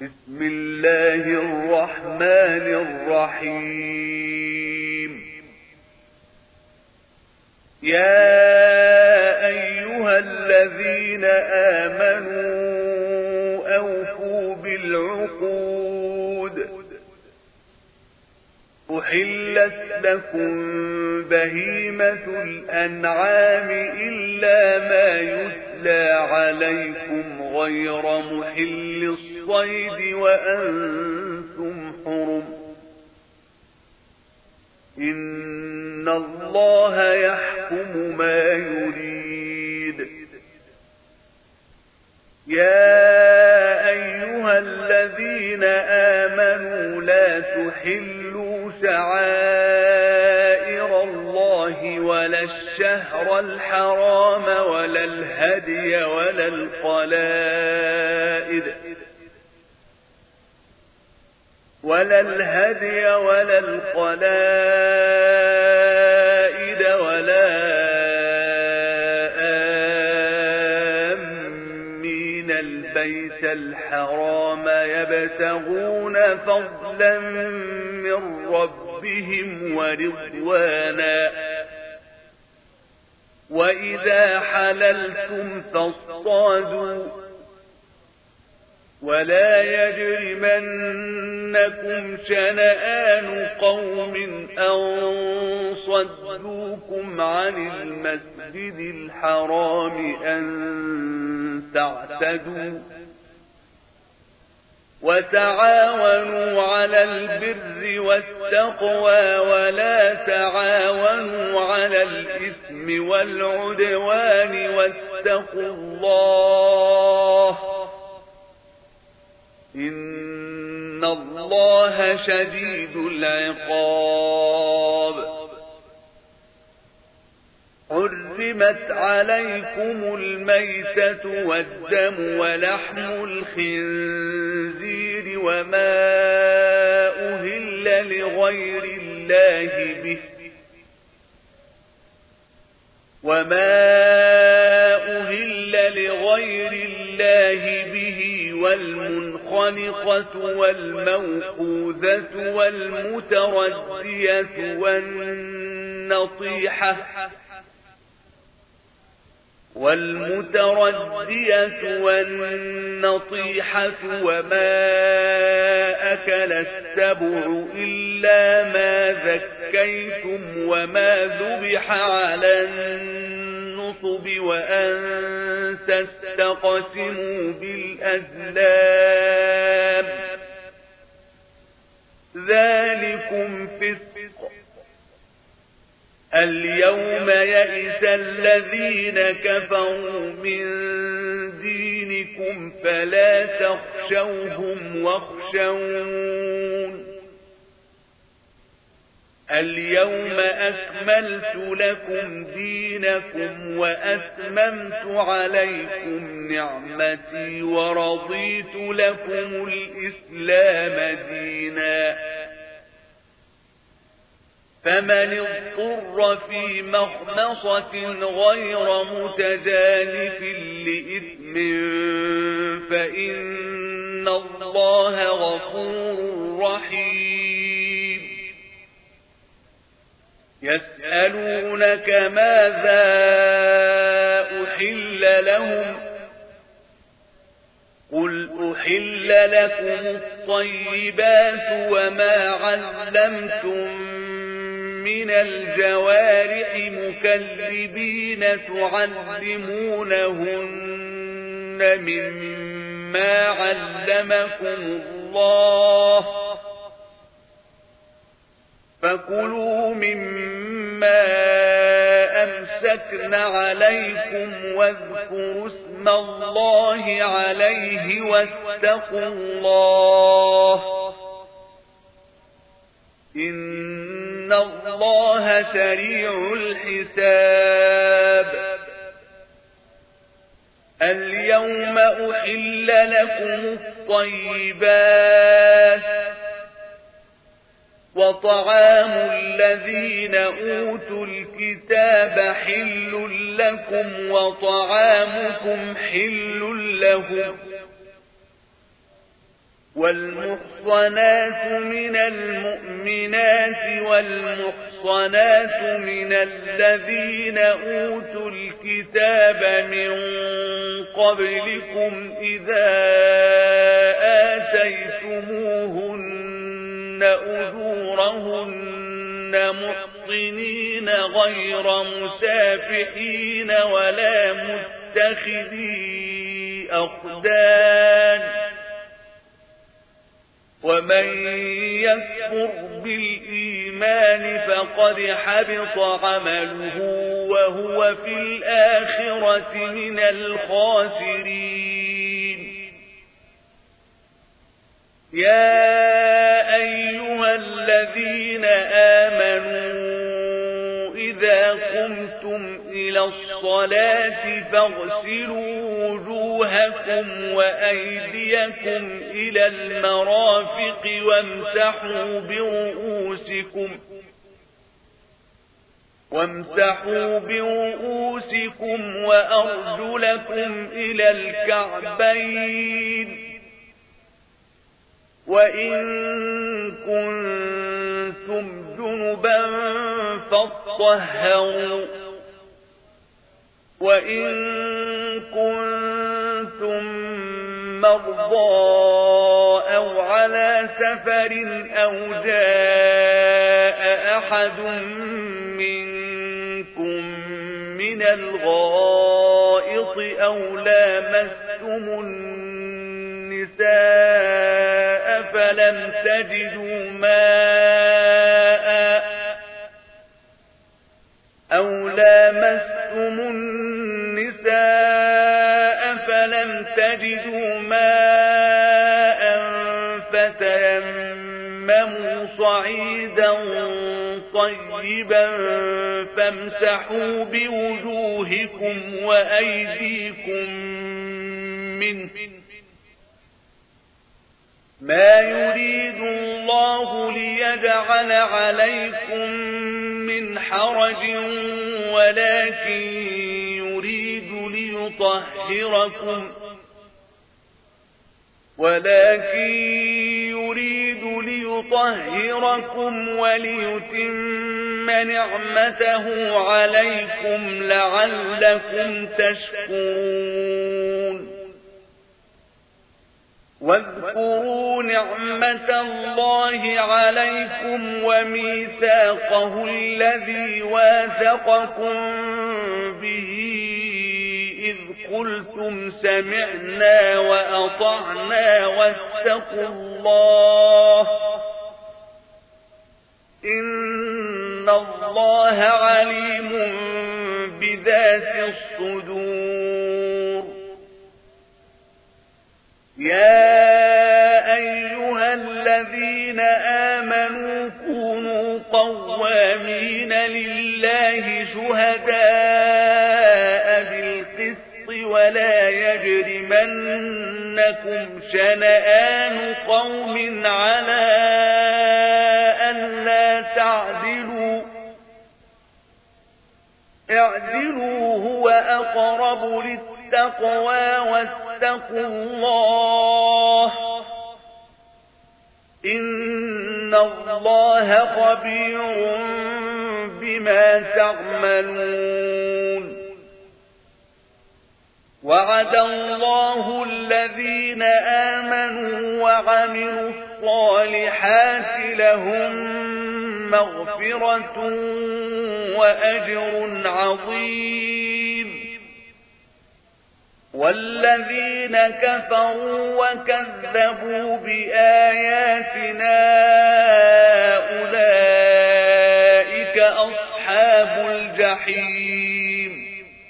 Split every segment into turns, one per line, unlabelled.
بسم الله الرحمن الرحيم. يا أيها الذين آمنوا أوفوا بالعقود. أحلت لكم بهيمة الأنعام إلا ما يتلى عليكم غير محل الصيد وأنتم حرم. إن الله يحكم ما يريد. يا أيها الذين آمنوا لا تحلوا شعائر الله ولا الشهر الحرام ولا الهدي ولا القلائد ولا آمين البيت الحرام يبتغون فضلا من ربهم ورضوانا. وإذا حللتم فاصطادوا ولا يجرمنكم شنآن قوم أن صدوكم عن المسجد الحرام أن تعتدوا. وتعاونوا على البر والتقوى ولا تعاونوا على الإثم والعدوان واتقوا الله إن الله شديد العقاب. حرمت عليكم الميتة والدم ولحم الخنزير وما أهل لغير الله به والمنخنقة والموقوذة والمتردية والنطيحة وما أكل السبع إلا ما ذكيتم وما ذبح على النصب وأن تستقسموا بالأزلام ذلكم فسق. اليوم يئس الذين كفروا من دينكم فلا تخشوهم واخشون. اليوم أكملت لكم دينكم وأتممت عليكم نعمتي ورضيت لكم الإسلام دينا. فمن اضطر في مخمصة غير متجانف لإثم فإن الله غفور رحيم. يسألونك ماذا أحل لهم قل أحل لكم الطيبات وما علمتم من الجوارح مكلبين تعلمونهن مما علمكم الله فكلوا مما أمسكن عليكم واذكروا اسم الله عليه واتقوا الله إن الله سريع الحساب. اليوم أحل لكم الطيبات وطعام الذين أوتوا الكتاب حل لكم وطعامكم حل لهم والمحصنات من المؤمنات والمحصنات من الذين أوتوا الكتاب من قبلكم إذا آتيتموهن أجورهن محصنين غير مسافحين ولا متخذي أخدان ومن يكفر بالإيمان فقد حبط عمله وهو في الآخرة من الخاسرين يا أيها الذين آمنوا إذا قمتم إلى الصلاة فاغسلوا وجوهكم وأيديكم إلى المرافق وامسحوا برؤوسكم وأرجلكم إلى الكعبين وإن كنتم جنبا فاطهروا وإن كنتم مرضى أو على سفر أو جاء أحد منكم من الغائط أو لامستم النساء فلم تجدوا ماء فتيمموا صعيدا طيبا فامسحوا بوجوهكم وأيديكم منه ما يريد الله ليجعل عليكم من حرج ولكن يريد ليطهركم وليتم نعمته عليكم لعلكم تشكرون واذكروا نعمة الله عليكم وميثاقه الذي واثقكم به إذ قلتم سمعنا وأطعنا واتقوا الله إن الله عليم بذات الصدور يا أيها الذين آمنوا كونوا قوامين لله شهداء بالقسط ولا يجرمنكم شنآن قوم على ألا تعدلوا اعدلوا هو أقرب للتقوى واتقوا الله إن الله خبير بما تعملون وعد الله الذين آمنوا وعملوا الصالحات لهم مغفرة وأجر عظيم والذين كفروا وكذبوا بآياتنا أولئك أصحاب الجحيم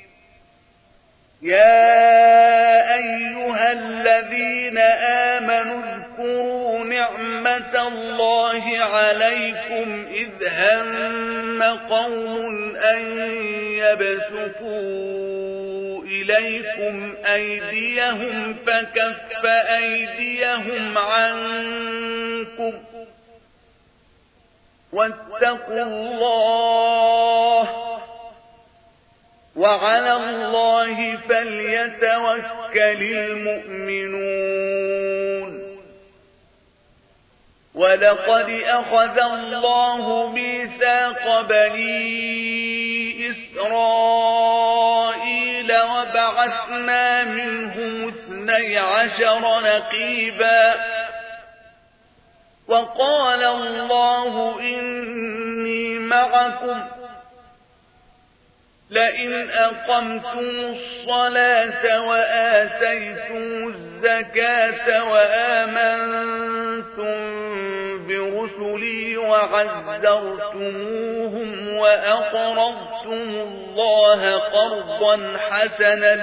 يا أيها الذين آمنوا اذكروا نعمة الله عليكم إذ هم قوم أن يبسطوا إليكم أيديهم فكف أيديهم عنكم واتقوا الله وعلى الله فليتوكل المؤمنون. ولقد أخذ الله ميثاق بني إسرائيل وبعثنا منهم 12 نقيبا وقال الله إني معكم لئن أقمتم الصلاة وآتيتم الزكاة وآمنتم برسلي وعزرتموهم وأقرضتم الله قرضا حسنا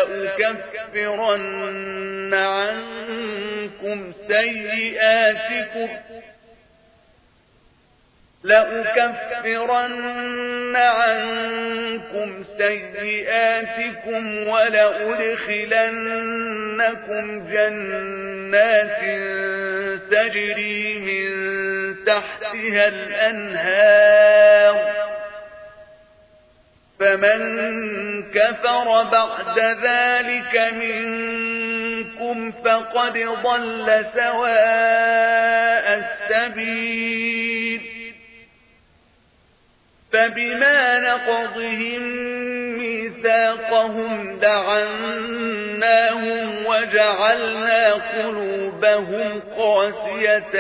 لأكفرن عنكم سيئاتكم ولأدخلنكم جنات تجري من تحتها الأنهار فمن كفر بعد ذلك منكم فقد ضل سواء السبيل فبما نقضهم ميثاقهم لعناهم وجعلنا قلوبهم قاسية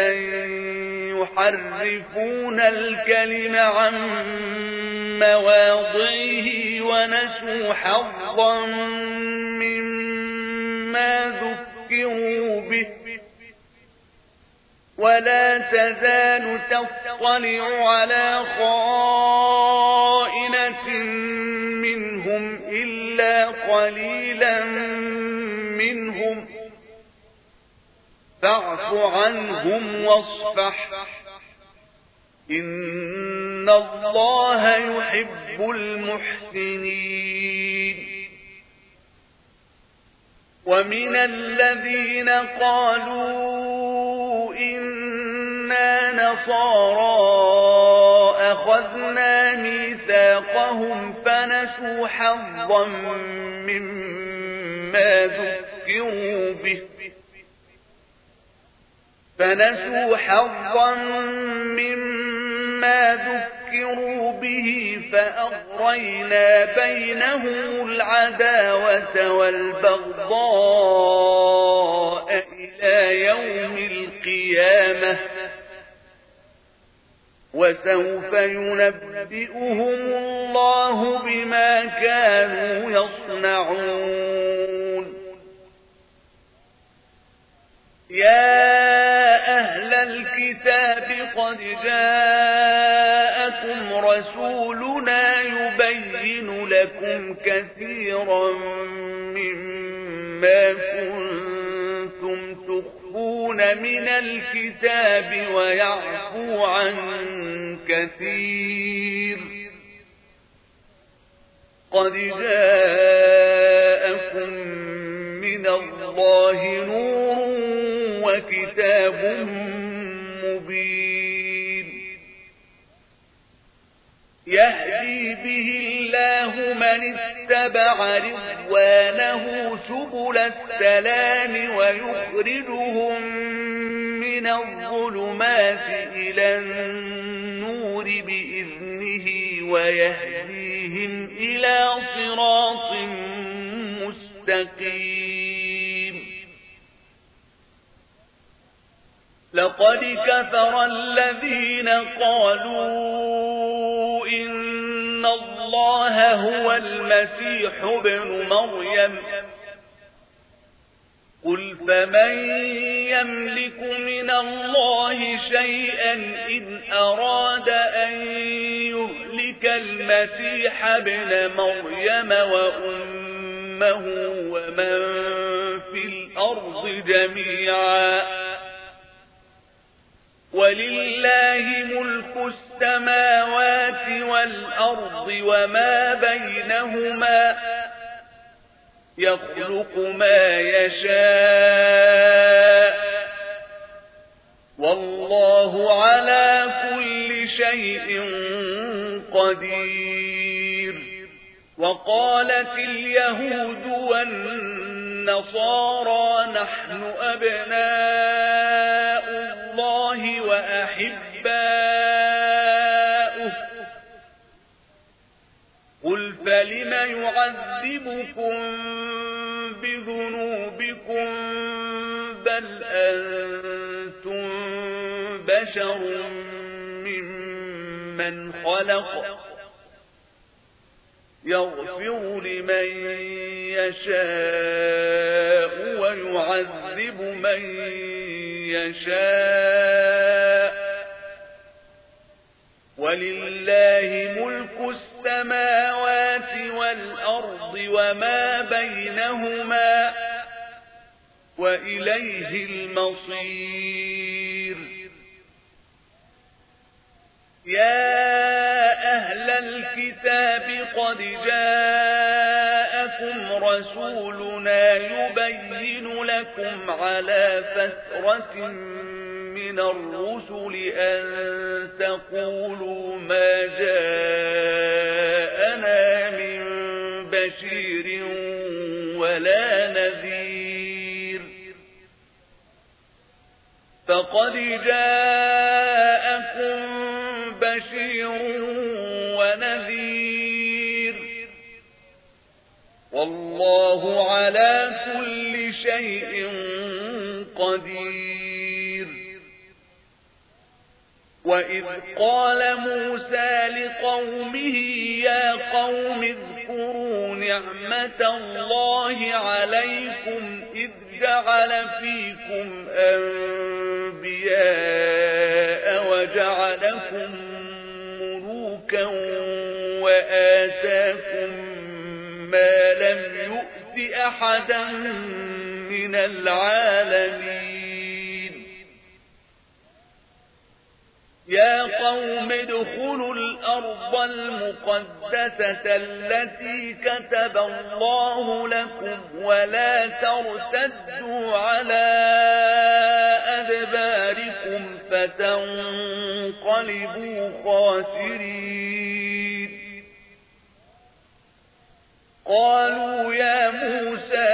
يحرفون الكلم عن مواضعه ونسوا حظا مما ذكروا به ولا تزال تطلع على خائنة منهم إلا قليلا منهم فاعف عنهم واصفح إن الله يحب المحسنين ومن الذين قالوا إنا نصارى أخذنا ميثاقهم فنسوا حظا مما ذكروا به فأغرينا بينهم العداوة والبغضاء إلى يوم القيامة وسوف ينبئهم الله بما كانوا يصنعون يا أهل الكتاب قد جاءكم رسولنا يبين لكم كثيرا مما كنتم تخفون من الكتاب ويعفو عن كثير قد جاءكم من الله نور وكتاب مبين يهدي به الله من اتبع رضوانه سبل السلام ويخرجهم من الظلمات إلى النور بإذنه ويهديهم إلى صراط مستقيم لقد كفر الذين قالوا إن الله هو المسيح ابن مريم قل فمن يملك من الله شيئا إن أراد أن يهلك المسيح ابن مريم وأمه ومن في الأرض جميعا ولله ملك السماوات والأرض وما بينهما يخلق ما يشاء والله على كل شيء قدير وقالت اليهود والنصارى نحن أبناء الله أحباؤه قل فلم يعذبكم بذنوبكم بل أنتم بشر ممن خلق يغفر لمن يشاء ويعذب من يشاء ولله ملك السماوات والأرض وما بينهما وإليه المصير يا أهل الكتاب قد جاءكم رسولنا يبين لكم على فترة من الرسل أن تقولوا ما جاءنا من بشير ولا نذير فقد جاءكم بشير ونذير والله على كل شيء قدير وإذ قال موسى لقومه يا قوم اذكروا نعمة الله عليكم إذ جعل فيكم أنبياء وجعلكم ملوكا وآتاكم ما لم يؤت أحدا من العالمين يا قوم ادخلوا الأرض المقدسة التي كتب الله لكم ولا ترتدوا على أدباركم فتنقلبوا خاسرين قالوا يا موسى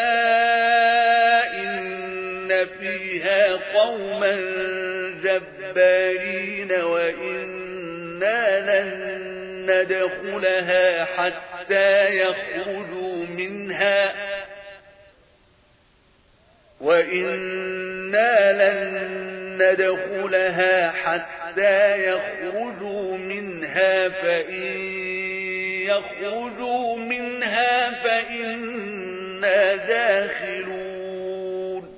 إن فيها قوما جبارين وإنا لن ندخلها حتى يخرجوا منها فإن يخرجوا منها فإنا داخلون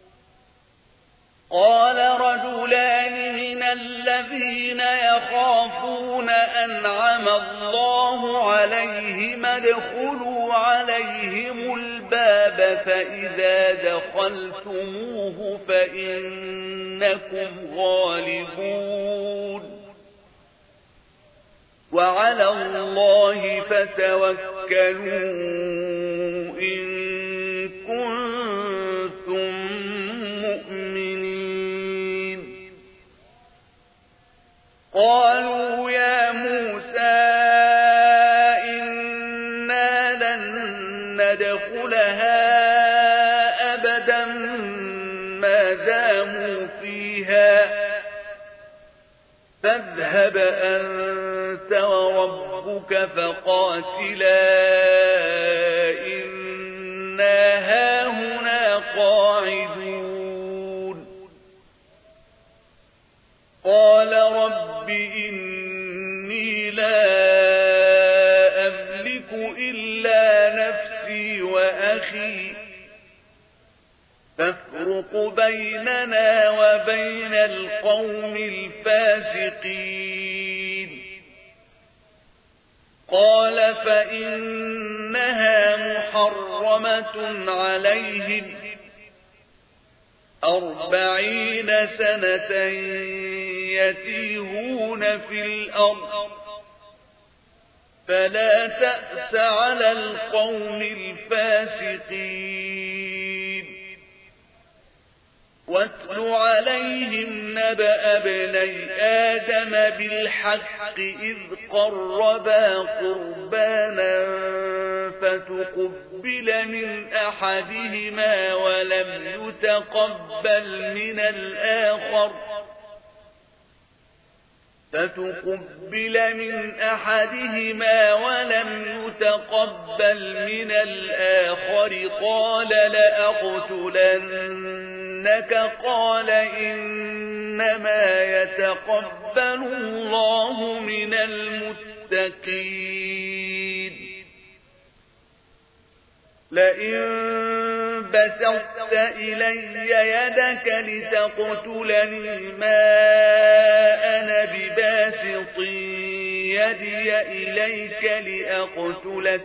قال رجلان من الذين يخافون أنعم الله عليهم ادخلوا عليهم الباب فإذا دخلتموه فإنكم غالبون وعلى الله فتوكلوا إن كنتم مؤمنين قالوا يا موسى إنا لن ندخلها أبدا ما داموا فيها فاذهب أنت وربك فقاتلا إنا هاهنا قاعدون قال رب إني لا أملك إلا نفسي وأخي فافرق بيننا وبين القوم الفاسقين قال فإنها محرمة عليهم 40 سنة يتيهون في الأرض فلا تأس على القوم الفاسقين واتل عليهم نبأ ابني آدم بالحق إذ قربا قربانا فتقبل من أحدهما ولم يتقبل من الآخر فتقبل من أحدهما ولم يتقبل من الآخر قال لأقتلنك قال إنما يتقبل الله من المتقين لئن بسطت إلي يدك لتقتلني ما أنا بباسط يدي إليك لأقتلك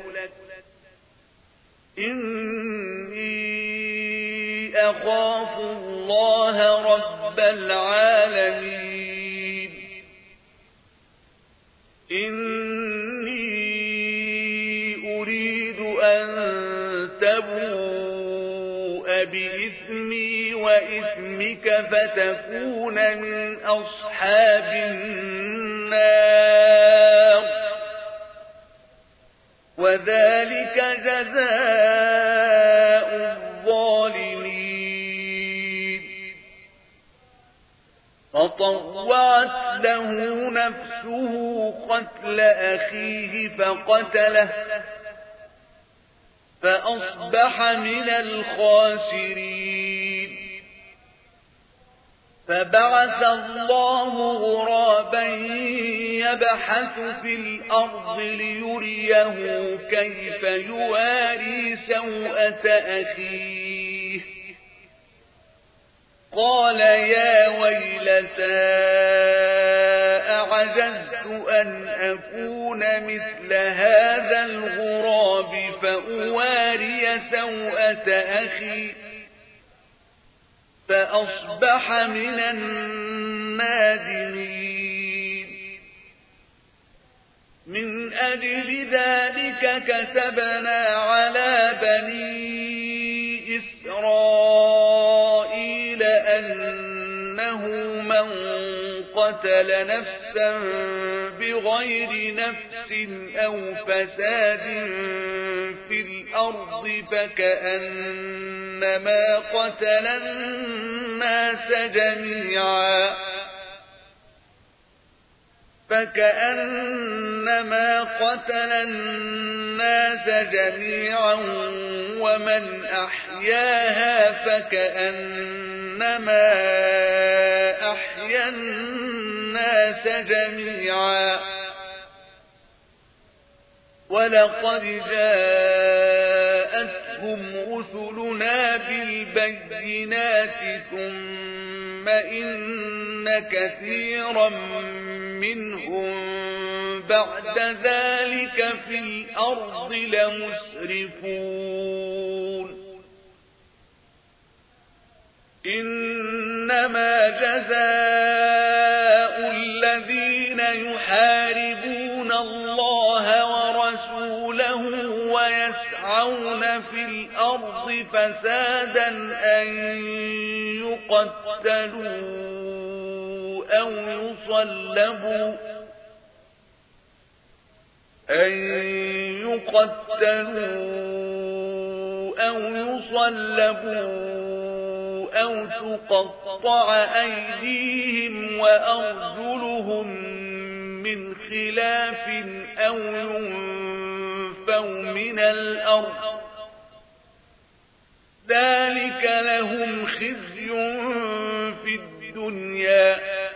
إني أخاف الله رب العالمين إني أريد أن تبوء بإثمي وإثمك فتكون من أصحاب النار وذلك جزاء الظالمين فطوعت له نفسه قتل أخيه فقتله فأصبح من الخاسرين فبعث الله غرابا يبحث في الأرض ليريه كيف يواري سوءة أخيه قال يا ويلتى أعجزت أن أكون مثل هذا الغراب فأواري سوءة أخي فأصبح من النادمين من أجل ذلك كتبنا على بني إسرائيل أنه من قتل نفسا بغير نفس أو فساد في الأرض فكأنما قتل الناس جميعا ومن أحياها فكأنما أحيا الناس جميعا ولقد جاءتهم رسلنا بالبينات ثم إن كثيرا منهم بعد ذلك في الأرض لمسرفون إنما جزاء الذين يحاربون الله ورسوله ويسعون في الأرض فسادا أن يقتلوا أو يصلبوا أو تقطع أيديهم وأرجلهم من خلاف أو ينفوا من الأرض ذلك لهم خزي في الدنيا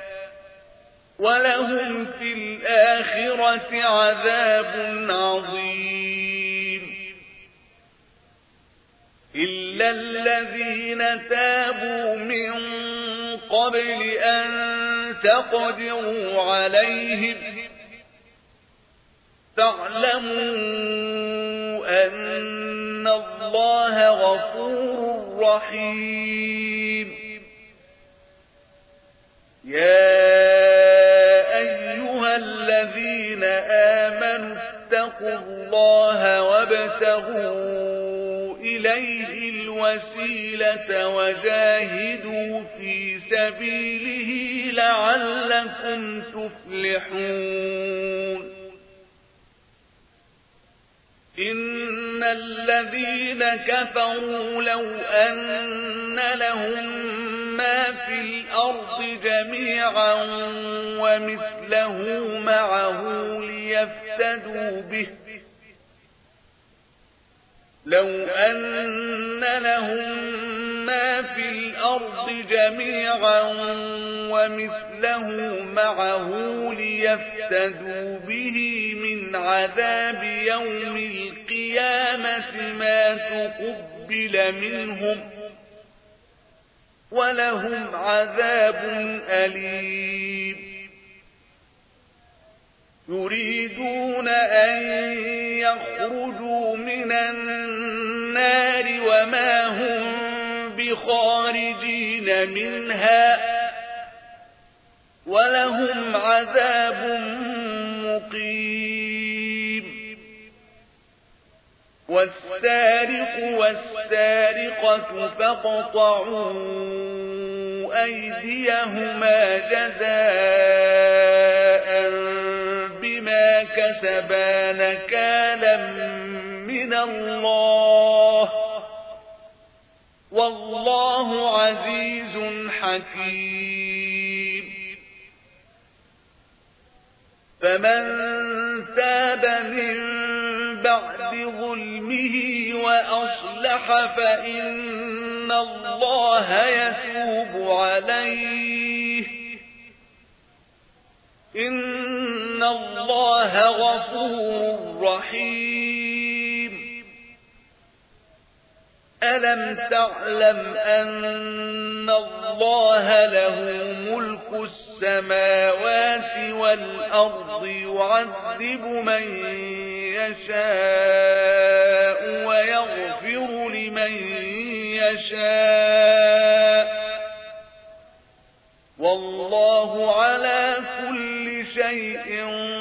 ولهم في الآخرة عذاب عظيم إلا الذين تابوا من قبل أن تقدروا عليهم فاعلموا أن الله غفور رحيم يا أيها الذين آمنوا اتقوا الله وابتغوا إليه الوسيلة وجاهدوا في سبيله لعلكم تفلحون إن الذين كفروا لو أن لهم ما في الأرض جميعا ومثله معه ليفتدوا به لو أن لهم ما في الأرض جميعا ومثله معه ليفتدوا به من عذاب يوم القيامة ما تقبل منهم ولهم عذاب أليم يريدون أن يخرجوا من النار وما هم بخارجين منها ولهم عذاب مقيم والسارق والسارقة فاقطعوا أيديهما جزاء بما كسبا نكالا من الله والله عزيز حكيم فمن تاب من بعد ظلمه وأصلح فإن الله يتوب عليه إن الله غفور رحيم ألم تعلم أن الله له ملك السماوات والأرض يعذب من يشاء ويغفر لمن يشاء والله على كل شيء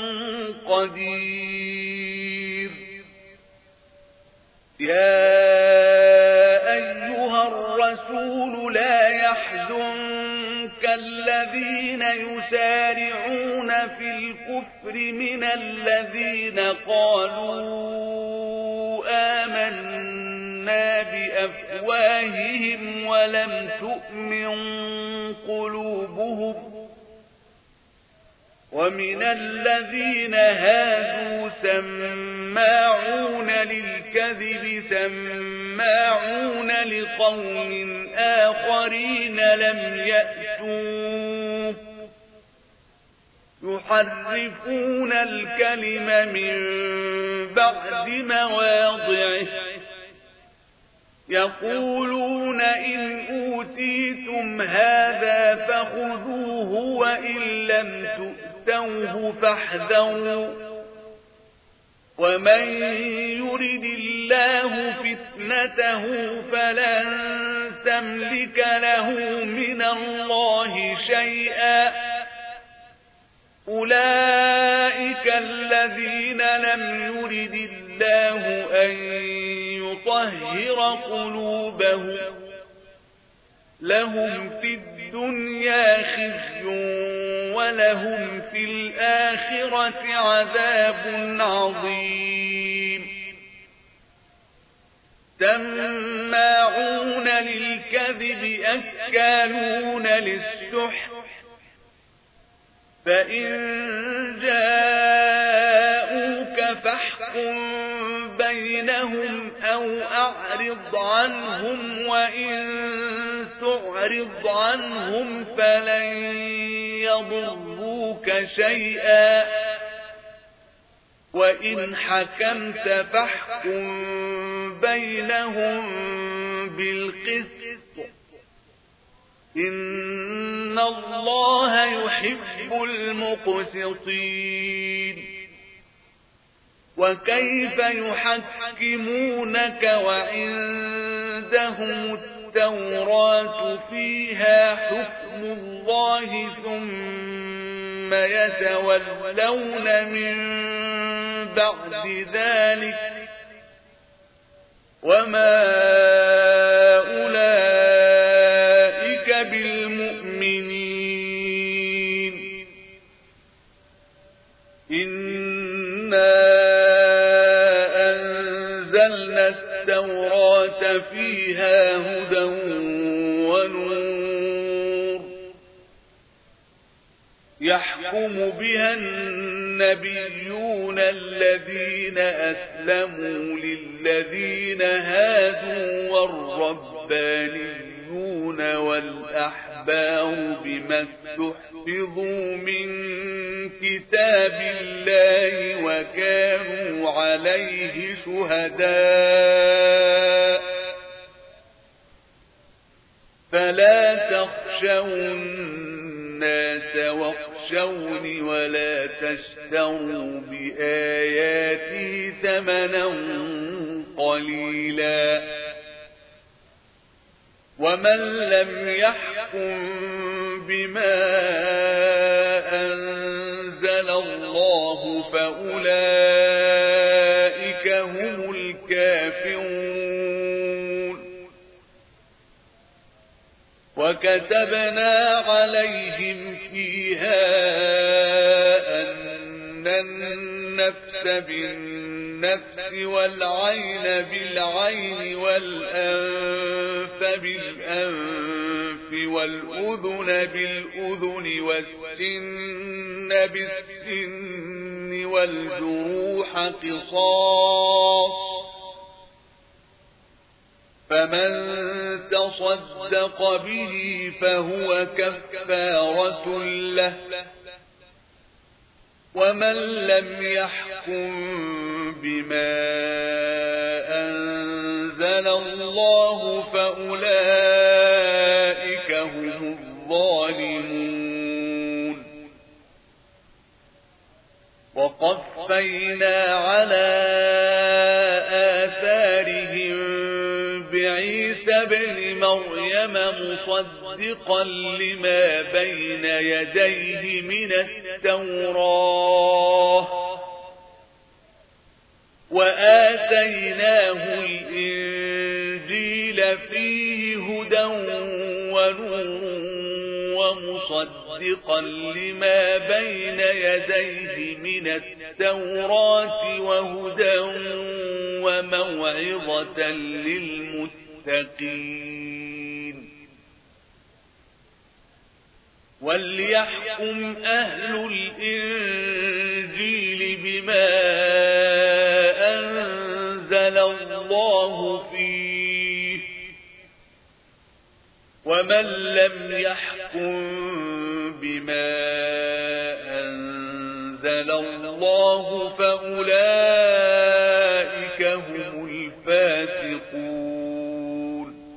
قدير يا أيها الرسول لا يحزنك الذين يسارعون في الكفر من الذين قالوا آمنا بأفواههم ولم تؤمن قلوبهم ومن الذين هادوا سماعون للكذب سماعون لقوم آخرين لم يأتوك يحرفون الكلم من بعد مواضعه يقولون إن أوتيتم هذا فخذوه وإن لم تؤتوه فاحذروا ومن يرد الله فتنته فلن تملك له من الله شيئا أولئك الذين لم يرد الله أن يطهر قلوبهم لهم في الدنيا خزي ولهم في الآخرة عذاب عظيم سماعون للكذب أكالون للسحت فإن جاءوك فاحكم بينهم أو أعرض عنهم وإن تعرض عنهم فلن يضروك شيئا وإن حكمت فاحكم بينهم بالقسط إن الله يحب المقسطين وكيف يحكمونك وعندهم التوراة فيها حكم الله ثم يتولون من بعد ذلك وما أولئك بالمؤمنين إنا أنزلنا التوراة فيها هدى ونور يحكم بها النبيون الذين أسلموا للذين هادوا والربانيون والأحبار بما استحفظوا من كتاب الله وكانوا عليه شهداء فلا تخشوا الناس واخشوني ولا تشتروا بآياتي ثمنا قليلا ومن لم يحكم بما أنزل الله فأولئك هم الكافرون وكتبنا عليهم فيها أن النفس بالنفس والعين بالعين والأنف بالأنف والأذن بالأذن والسن بالسن والجروح قصاص فمن تصدق به فهو كفارة له ومن لم يحكم بما أنزل الله فأولئك هم الظالمون وقفينا على آثارهم بعيسى ابن مريم مصدقا لما بين يديه من التوراة وآتيناه الإنجيل فيه هدى ونور ومصدقا لما بين يديه من التوراة وهدى وموعظة للمتقين وليحكم أهل الإنجيل بما أنزل الله فيه ومن لم يحكم بما أنزل الله فأولئك هم الفاسقون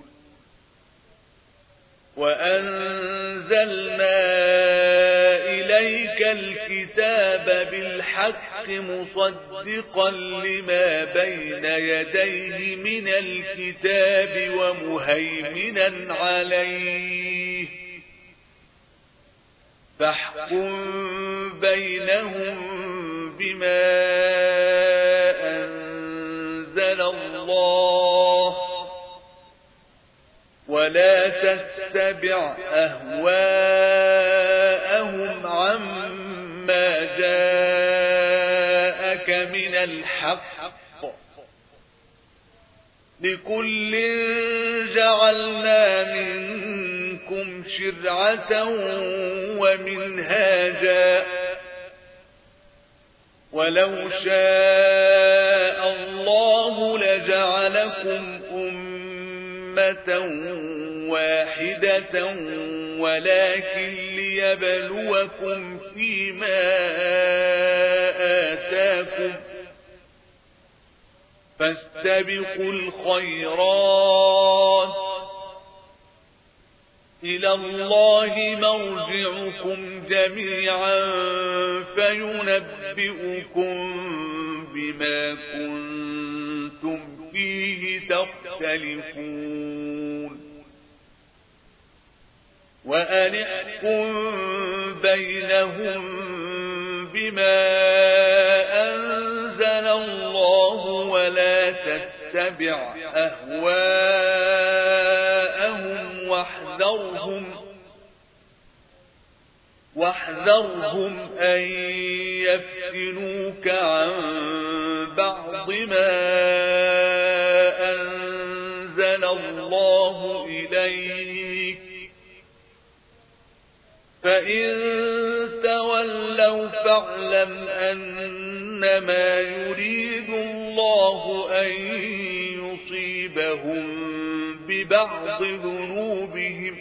وأنزلنا إليك الكتاب بالحق مصدقا لما بين يديه من الكتاب ومهيمنا عليه فاحكم بينهم بما أنزل الله ولا تتبع أهواءهم عما جاءك من الحق لكل جعلنا منكم شرعة ومنهاجا ولو شاء الله لجعلكم أمة واحدة ولكن ليبلوكم فيما آتاكم فاستبقوا الخيرات إلى الله مرجعكم جميعا فينبئكم بما كنتم فيه تختلفون وأن احكم بينهم بما أنزل الله ولا تتبع أهواءهم واحذرهم أن يفتنوك عن بعض ما أنزل الله إليك فإن تولوا فاعلم أنما يريد الله أن يصيبهم ببعض ذنوبهم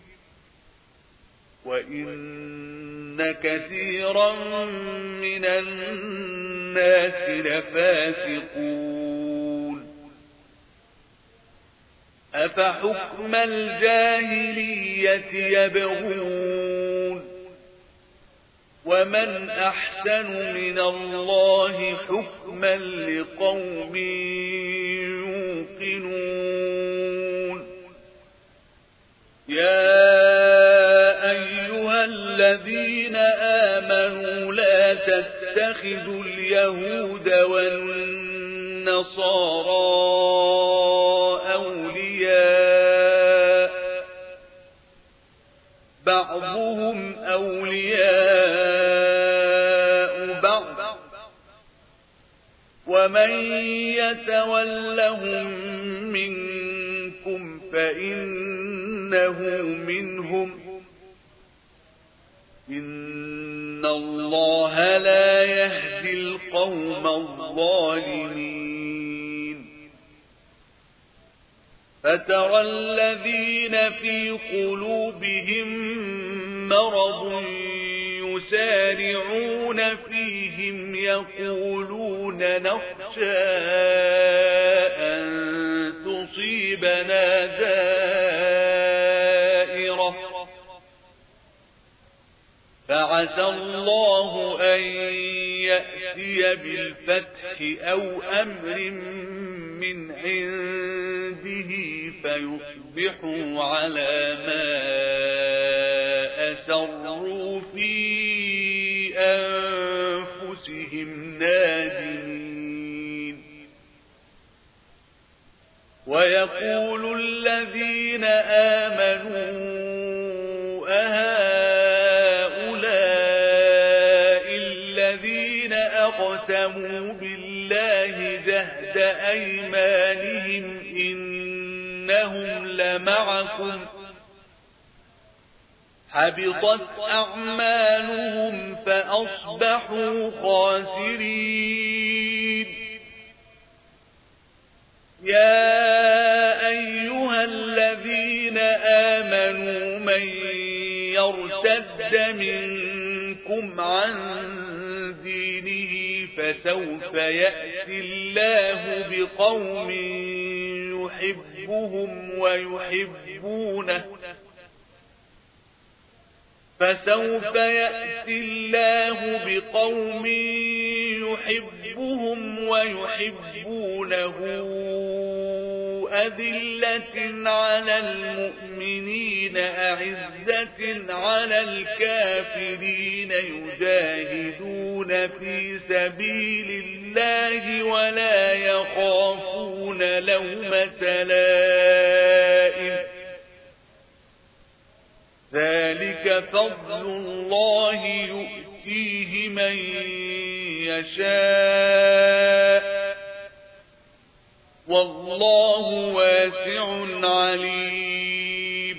وإن كثيرا من الناس لفاسقون أفحكم الجاهلية يبغون ومن أحسن من الله حكما لقوم يوقنون يا أيها الذين آمنوا لا تتخذوا اليهود والنصارى أولياء بعضهم أولياء بعض ومن يتولهم منكم فإنه منهم إن الله لا يهدي القوم الظالمين فترى الذين في قلوبهم مرض يسارعون فيهم يقولون نخشى أن تصيبنا دائرة فعسى الله أن يأتي بالفتح أو أمر من عنده فيصبحوا على ما أسروا في أنفسهم نادمين ويقول الذين آمنوا أقسموا بالله جهد أيمانهم إنهم لمعكم حبطت أعمالهم فأصبحوا خاسرين يا أيها الذين آمنوا من يرتد منكم عن دينه فسوف يأتي الله بقوم يحبهم ويحبونه فسوف يأتي الله بقوم يحبهم ويحبونه أذلة على المؤمنين أعزة على الكافرين يجاهدون في سبيل الله ولا يخافون لومة لائم ذلك فضل الله يؤتيه من يشاء والله واسع عليم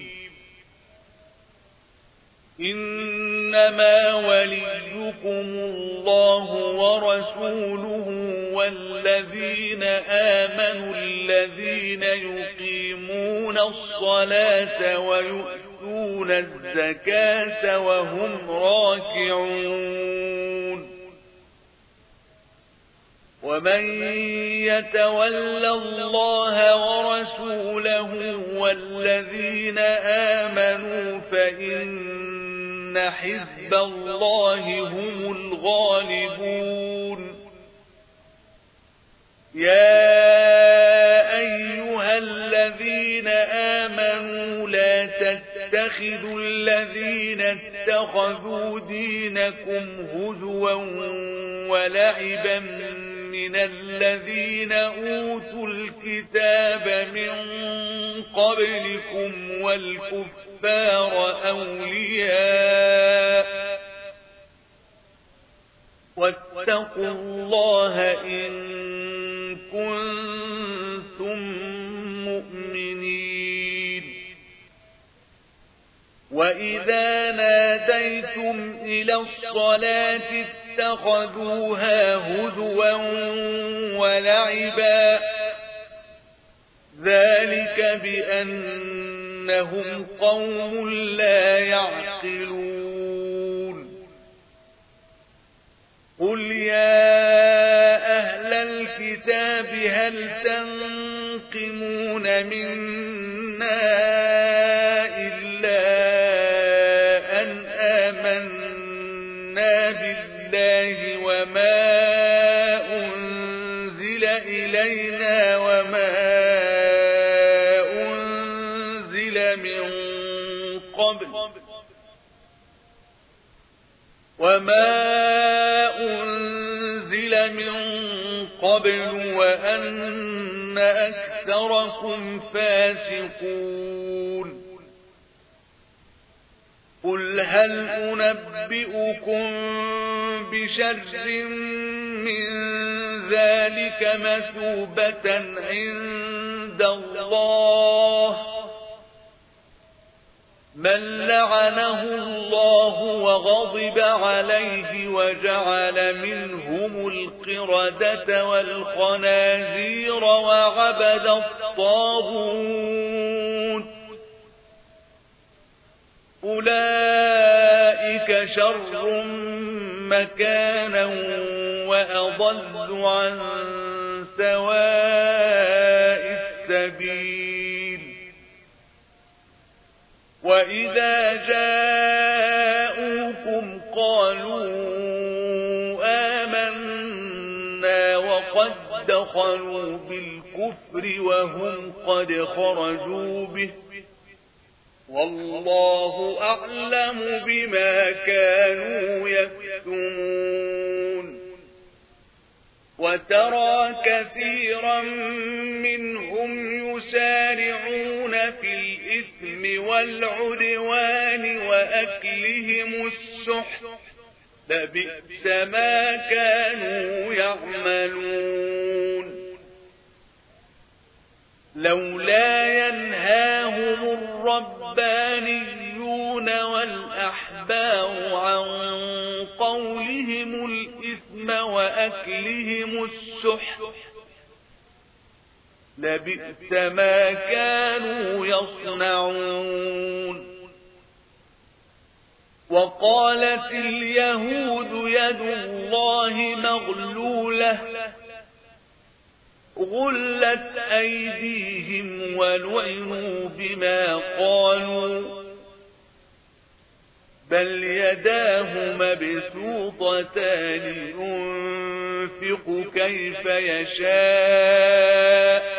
إنما وليكم الله ورسوله والذين آمنوا الذين يقيمون الصلاة ويؤتون الزكاة وهم راكعون ومن يتول الله ورسوله والذين آمنوا فإن حزب الله هم الغالبون يا أيها الذين آمنوا لا تتخذوا الذين اتخذوا دينكم هزوا ولعبا من الذين أوتوا الكتاب من قبلكم والكفار أولياء واتقوا الله إن كنتم مؤمنين وإذا ناديتم إلى الصلاة اتخذوها هزوا ولعبا ذلك بأنهم قوم لا يعقلون قل يا أهل الكتاب هل تنقمون منا إلا أن آمنا بالله وما أنزل إلينا وما أنزل من قبل وأن أكثركم فاسقون قل هل أنبئكم بشر من ذلك مثوبة عند الله من لعنه الله وغضب عليه وجعل منهم القردة والخنازير وعبد الطاغوت أولئك شر مكانا وأضل عن سواء السبيل وإذا جاءوكم قالوا آمنا وقد دخلوا بالكفر وهم قد خرجوا به والله أعلم بما كانوا يكتمون وترى كثيرا منهم يسارعون في الإثم والعدوان وأكلهم السحت لبئس ما كانوا يعملون لولا ينهاهم الربانيون والأحبار عن قولهم الإثم وأكلهم السحت لبئس ما كانوا يصنعون وقالت اليهود يد الله مغلولة غلت أيديهم ولعنوا بما قالوا بل يداه مبسوطتان ينفق كيف يشاء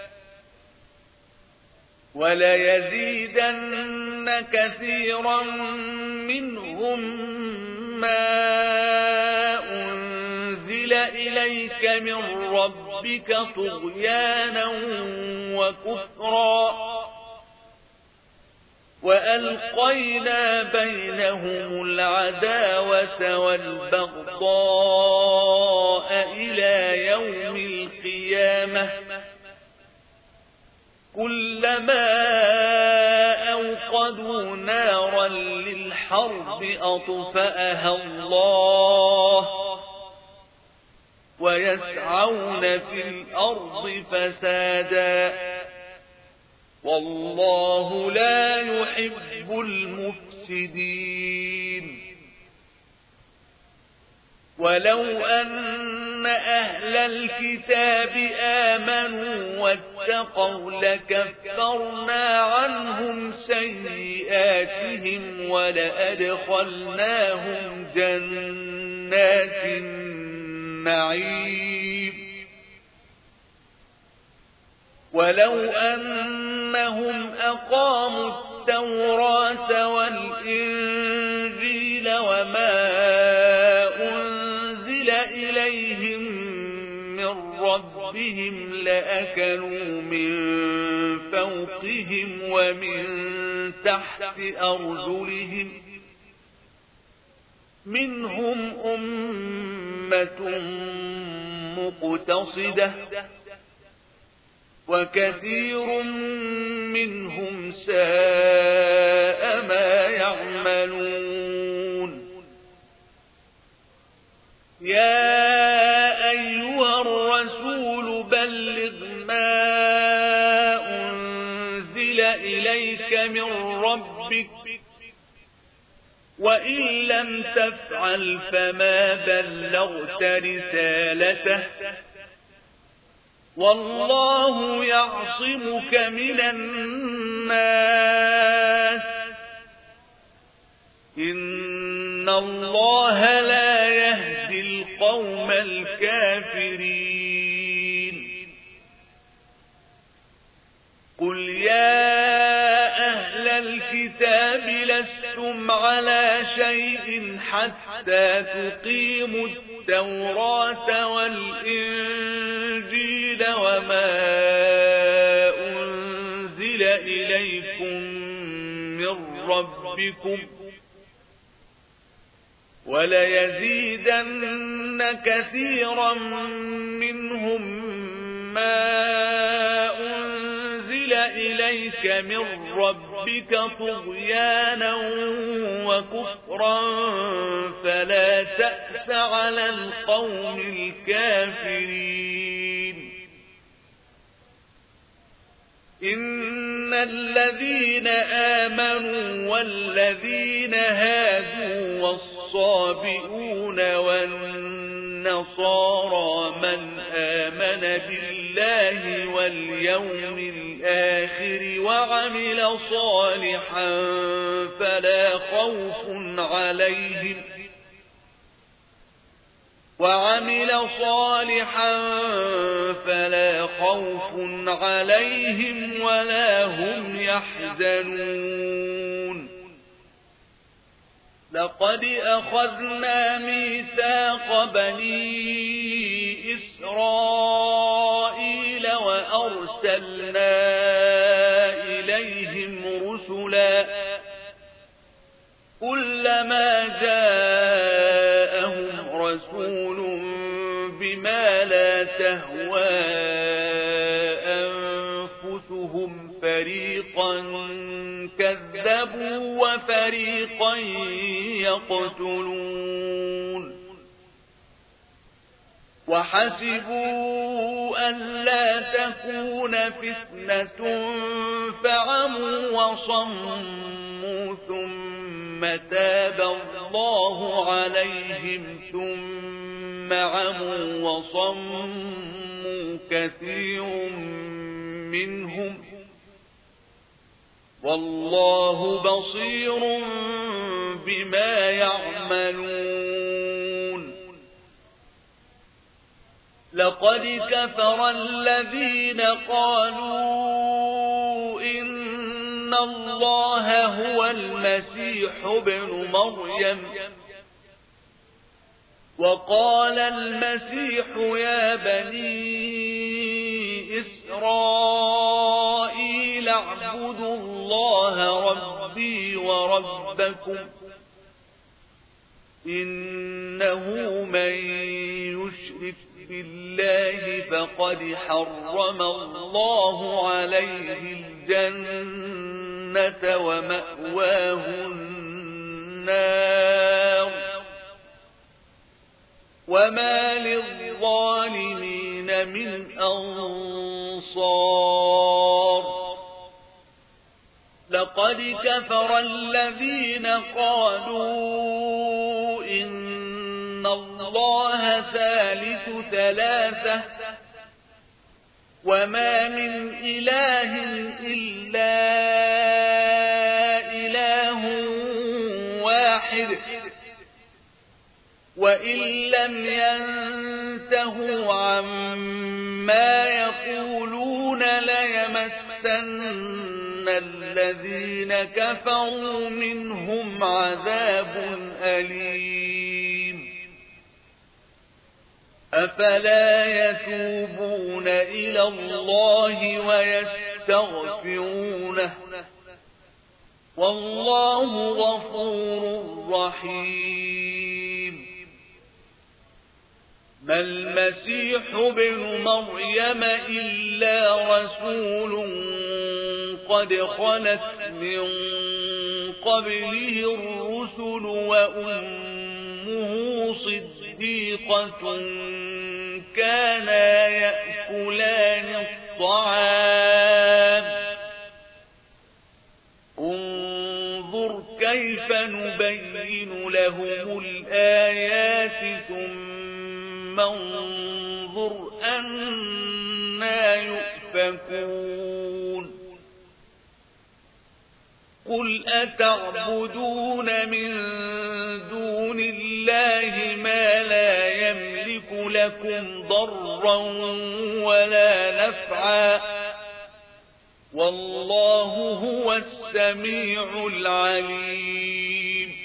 وليزيدن كثيرا منهم ما أنزل إليك من ربك طغيانا وكفرا وألقينا بينهم العداوة والبغضاء إلى يوم القيامة كلما أوقدوا نارا للحرب أطفأها الله ويسعون في الأرض فسادا والله لا يحب المفسدين ولو أن أهل الكتاب آمنوا واتقوا لكفرنا عنهم سيئاتهم ولأدخلناهم جنات النعيم ولو أنهم أقاموا التوراة والإنجيل وما أنزل إليهم من ربهم لأكلوا من فوقهم ومن تحت أرجلهم منهم أمة مقتصدة وكثير منهم ساء ما يا أيها الرسول بلغ ما أنزل إليك من ربك وإن لم تفعل فما بلغت رسالته والله يعصمك من الناس إن الله لا يهدي القوم الكافرين قل يا أهل الكتاب لستم على شيء حتى تقيموا التوراة والإنجيل وما أنزل إليكم من ربكم وليزيدن كثيرا منهم ما أنزل إليك من ربك طغيانا وكفرا فلا تأس على القوم الكافرين إن الذين آمنوا والذين هادوا والصابئون والنصارى من آمن بالله واليوم الآخر وعمل صالحا فلا خوف عليهم ولا هم يحزنون لقد أخذنا ميثاق بني إسرائيل وأرسلنا إليهم رسلا كلما جاءهم رسول بما لا تهوى أنفسهم فريقا كذبوا وفريقا يقتلون وحسبوا أن لا تكون فتنة فعموا وصموا ثم تاب الله عليهم ثم عموا وصموا كثير منهم والله بصير بما يعملون لقد كفر الذين قالوا إن الله هو المسيح ابن مريم وقال المسيح يا بني إسرائيل اعبدوا الله ربي وربكم إنه من يشرك بالله فقد حرم الله عليه الجنة ومأواه النار وما للظالمين من أنصار لقد كفر الذين قالوا إن الله ثالث ثلاثة وما من إله إلا إله واحد وإن لم ينتهوا عما يقولون ليمسن الذين كفروا منهم عذاب أليم أفلا يتوبون إلى الله ويستغفرونه والله غفور رحيم ما المسيح ابن مريم إلا رسول قد خلت من قبله الرسل وأمه صديقة كانا يأكلان الطعام انظر كيف نبين لهم الآيات ثم انظر أنا يؤفكون قل أتعبدون من دون الله ما لا يملك لكم ضرا ولا نفعا والله هو السميع العليم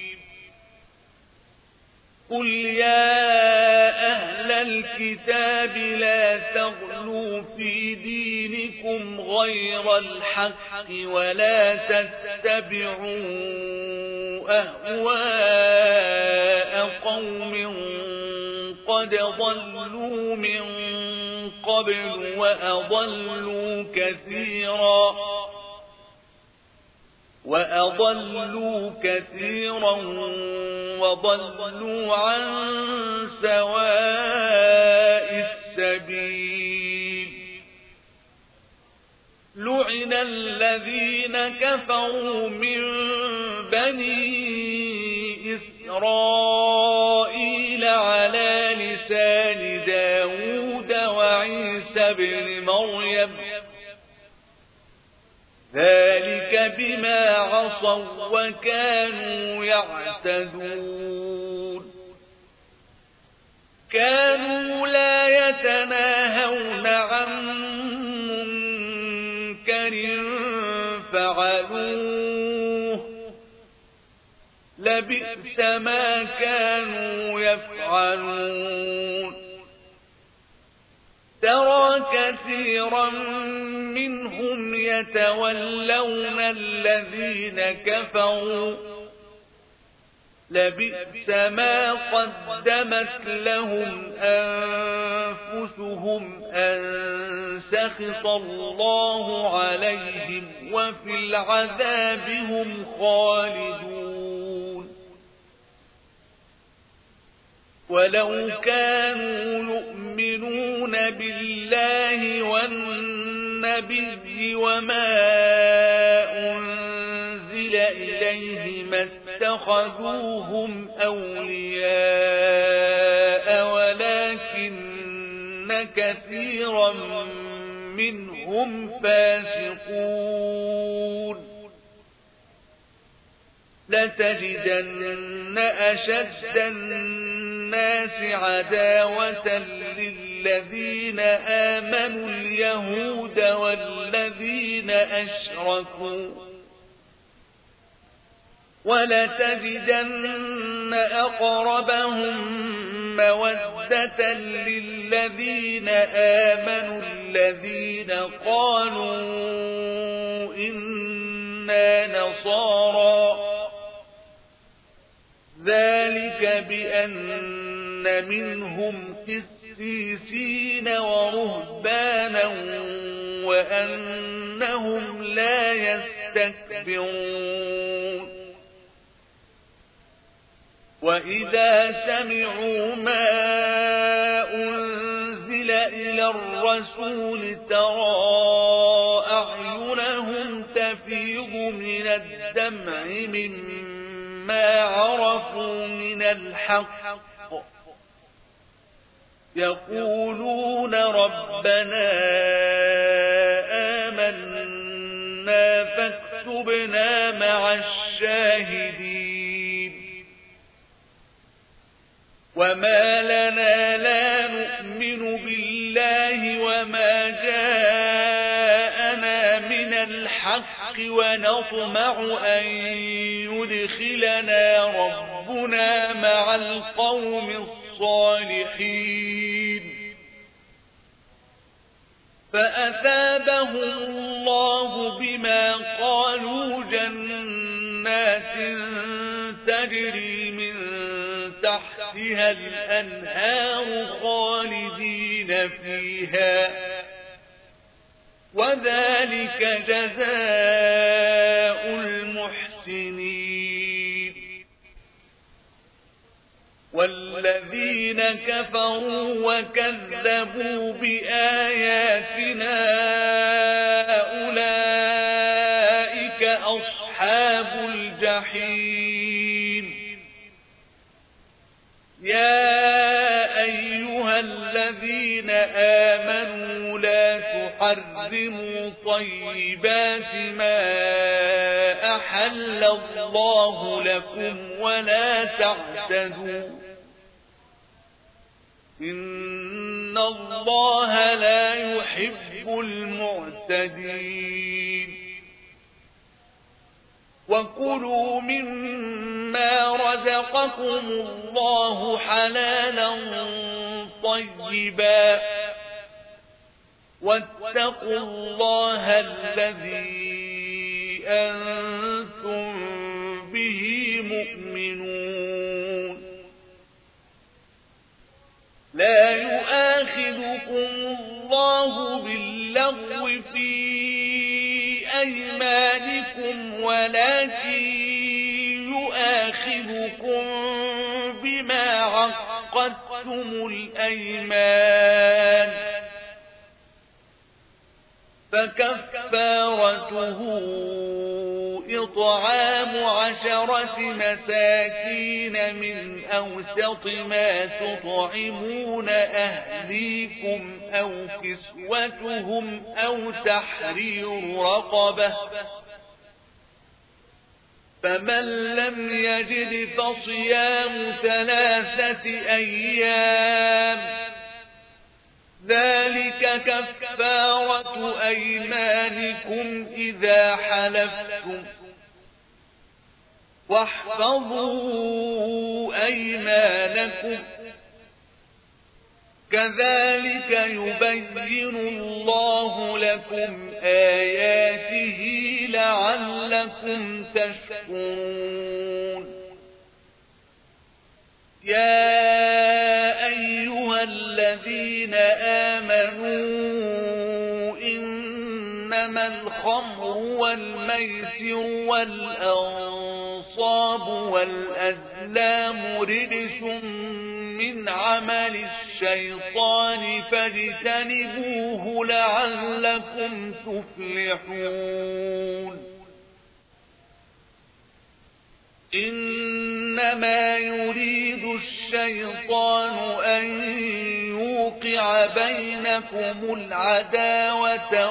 قل يا أهل الكتاب لا تغلوا في دينكم غير الحق ولا تتبعوا أهواء قوم قد ضلوا من قبل وأضلوا كثيرا وضلوا عن سواء السبيل لعن الذين كفروا من بني إسرائيل على لسان داود وعيسى بن مريم ذلك بما عصوا وكانوا يعتدون كانوا لا يتناهون عن منكر فعلوه لبئس ما كانوا يفعلون ترى كثيرا منهم يتولون الذين كفروا لبئس ما قدمت لهم أنفسهم أن سخط الله عليهم وفي العذاب هم خالدون ولو كانوا يؤمنون بالله والنبي وما أنزل إليه ما اتخذوهم أولياء ولكن كثيرا منهم فاسقون لتجدن أشد الناس عداوة للذين آمنوا اليهود والذين أشركوا ولتجدن أقربهم مودة للذين آمنوا الذين قالوا إنا نصارى ذلك بأن منهم قسيسين ورهبانا وأنهم لا يستكبرون وإذا سمعوا ما أنزل إلى الرسول ترى أعينهم تفيض من الدمع مما عرفوا من الحق يقولون ربنا آمنا فاكتبنا مع الشاهدين وما لنا لا نؤمن بالله وما جاءنا من الحق ونطمع أن يدخلنا ربنا مع القوم الصالحين فأثابهم الله بما قالوا جنات تجري من تحتها الأنهار خالدين فيها وذلك جزاء المحسنين والذين كفروا وكذبوا بآياتنا أولئك أصحاب الجحيم. يا أيها الذين آمنوا لا تحرموا طيبات ما أحل الله لكم ولا تعتدوا إن الله لا يحب المعتدين. وكلوا مما رزقكم الله حلالا طيبا واتقوا الله الذي أنتم به مؤمنون. لا يؤاخذكم الله باللغو في أيمانكم ولكن يؤاخذكم بما عقدتم الأيمان فكفارته إطعام 10 مساكين من أوسط ما تطعمون أهليكم أو كسوتهم أو تحرير رقبة فمن لم يجد فصيام 3 أيام ذلك كفارة أيمانكم إذا حلفتم واحفظوا أيمانكم كذلك يبين الله لكم آياته لعلكم تشكرون. يا أيها الذين آمنوا إنما الخمر والميسر والأنصاب والأزلام رجس من عمل الشيطان فاجتنبوه لعلكم تفلحون. إنما يريد الشيطان أن يوقع بينكم العداوة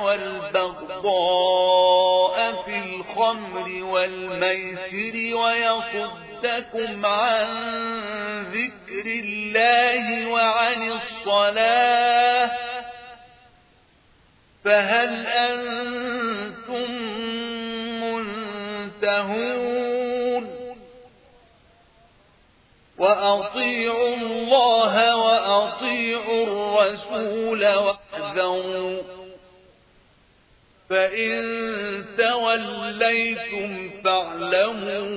والبغضاء في الخمر والميسر ويصدكم عن ذكر الله وعن الصلاة فهل أنتم منتهون؟ وأطيعوا الله وأطيعوا الرسول واحذروا فإن توليتم فاعلموا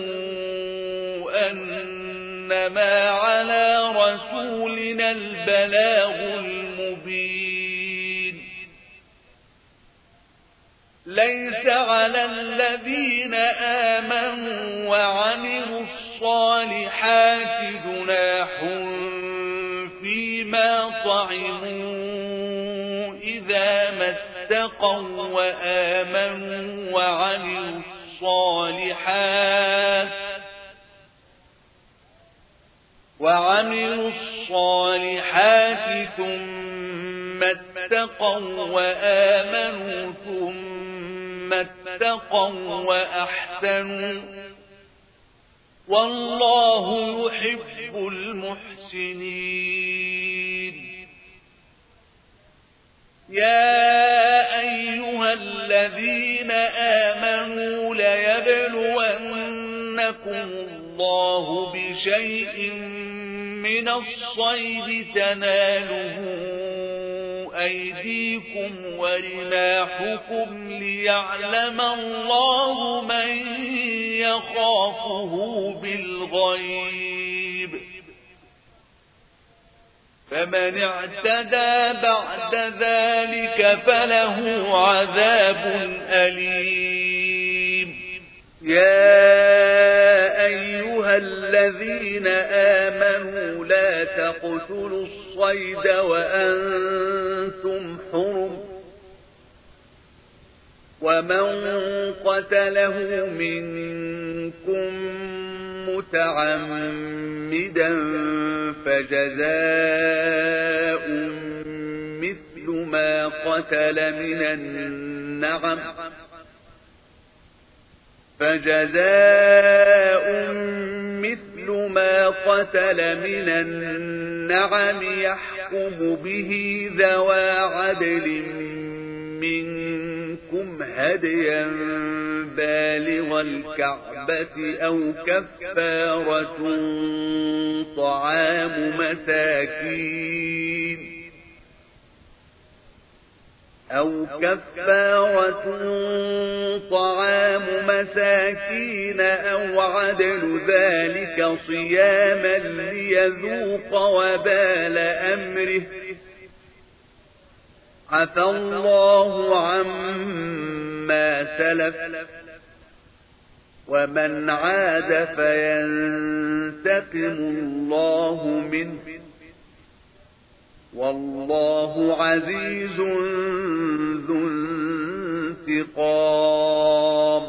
أنما على رسولنا البلاغ المبين. ليس على الذين آمنوا وعملوا الصالحات جناح فيما طعموا إذا ما اتقوا وآمنوا وعملوا الصالحات ثم اتقوا وآمنوا ثم اتقوا وأحسنوا والله يحب المحسنين. يا أيها الذين آمنوا ليبلونكم الله بشيء من الصيد تناله أيديكم ورماحكم ليعلم الله من يخافه بالغيب فمن اعتدى بعد ذلك فله عذاب أليم. يا أيها الذين آمنوا
تقتلوا الصيد وأنتم حرم ومن قتله منكم متعمدا فجزاء مثل ما قتل من النعم يحكم به ذوى عدل منكم هديا بالغ الكعبة أو كفارة طعام مساكين أو عدل ذلك صياما ليذوق وبال أمره عفى الله عما سلف ومن عاد فينتقم الله منه والله عزيز ذو انتقام.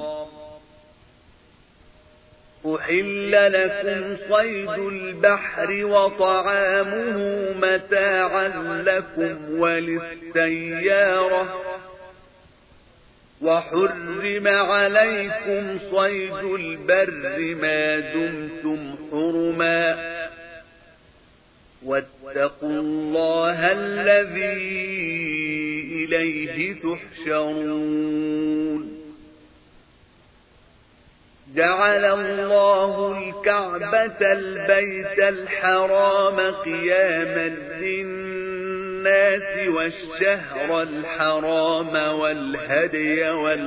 أحل لكم صيد البحر وطعامه متاعا لكم وللسيارة وحرم عليكم صيد البر ما دمتم حرما واتقوا الله الذي إليه تحشرون. جعل الله الكعبة البيت الحرام قياما للناس والشهر الحرام والهدي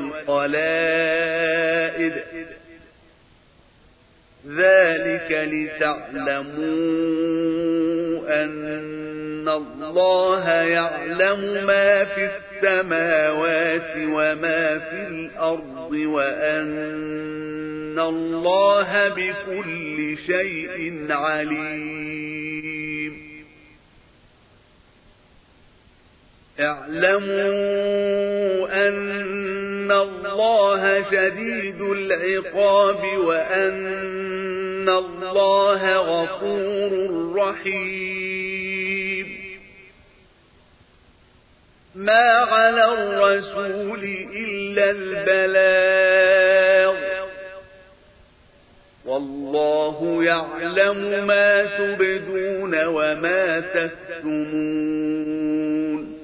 والقلائد ذلك لتعلموا أن الله يعلم ما في السماوات وما في الأرض وأن الله بكل شيء عليم. اعلموا أن الله شديد العقاب وأن الله غفور رحيم. ما على الرسول إلا البلاغ والله يعلم ما تبدون وما تكتمون.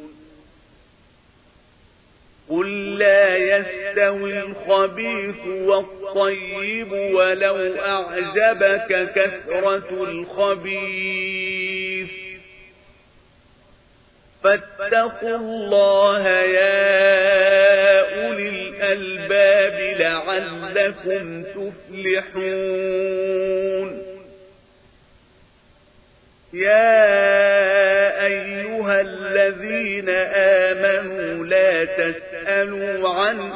قل لا يستوي الخبيث والطيب ولو أعجبك كثرة الخبيث فاتقوا الله يا أولي الألباب لعلكم تفلحون. يا أيها الذين آمنوا لا تسألوا عن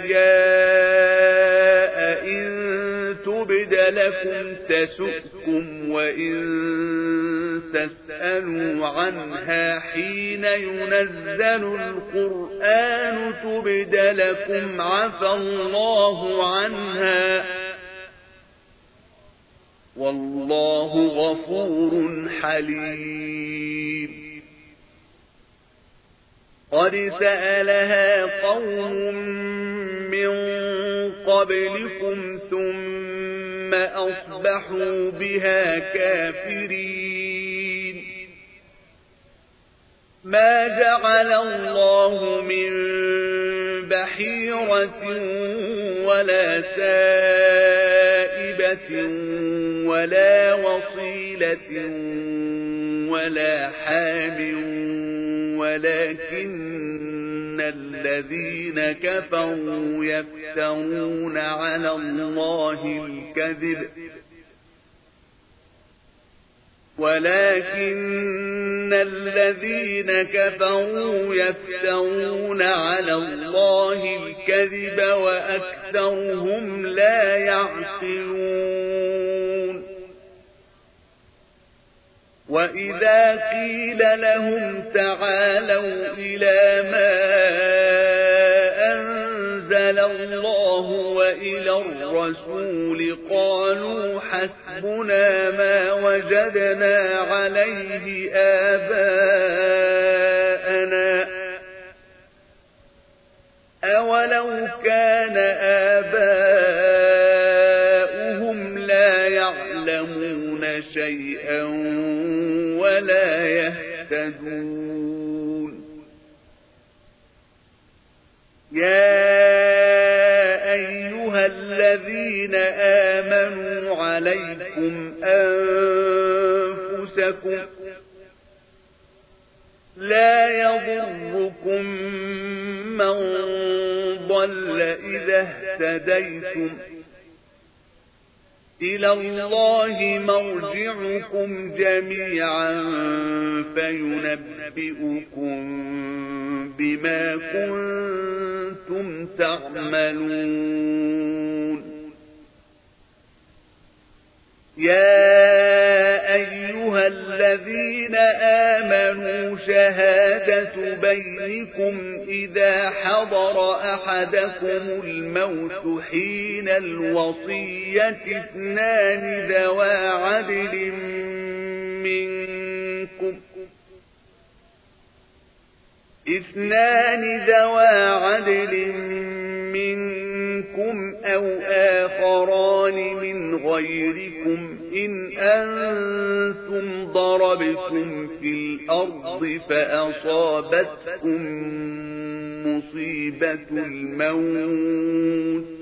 أشياء إن تبد لكم تسؤكم وإن تسألوا عنها حين ينزل القرآن تبد لكم عفى الله عنها والله غفور حليم. قد سألها قوم من قبلكم ثم أصبحوا بها كافرين. ما جعل الله من بحيرة ولا سائبة ولا وصيلة ولا حام ولكن الذين كفروا يفترون على الله الكذب وأكثرهم لا يعقلون. وإذا قيل لهم تعالوا إلى ما أنزل الله وإلى الرسول قالوا حسبنا ما وجدنا عليه آباءنا أولو كان آباؤهم لا يعلمون شيئا ولا يهتدون يا أيها الذين آمنوا عليكم أنفسكم لا يضركم من ضل إذا اهتديتم إلى الله مرجعكم جميعا فينبئكم بما كنتم تعملون يا أيها الذين آمنوا شهادة بينكم إذا حضر أحدكم الموت حين الوصية اثنان ذوى عدل منكم أو آخران من غيركم إن أنتم ضربتم في الأرض فأصابتكم مصيبة الموت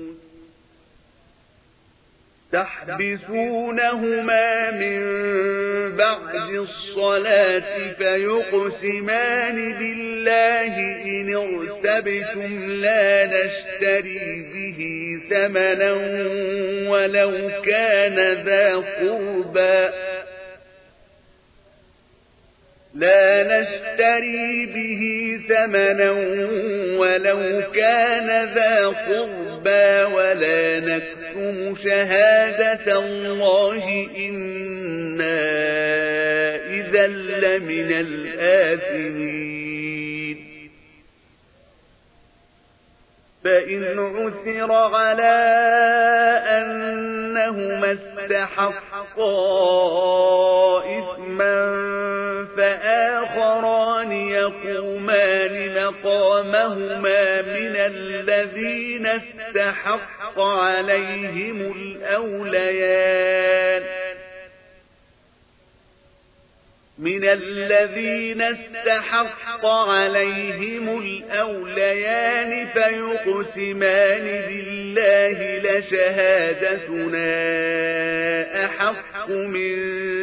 تحبسونهما من بعد الصلاة فيقسمان بالله إن ارتبتم لا نشتري به ثمنا ولو كان ذا قربى ولا نكتم شهادة الله إنا إذا لمن الآثمين فإن عثر على أنهما استحقا إثما فآخران يقومان مقامهما من الذين استحق عليهم الأوليان فيقسمان بالله لشهادتنا أحق من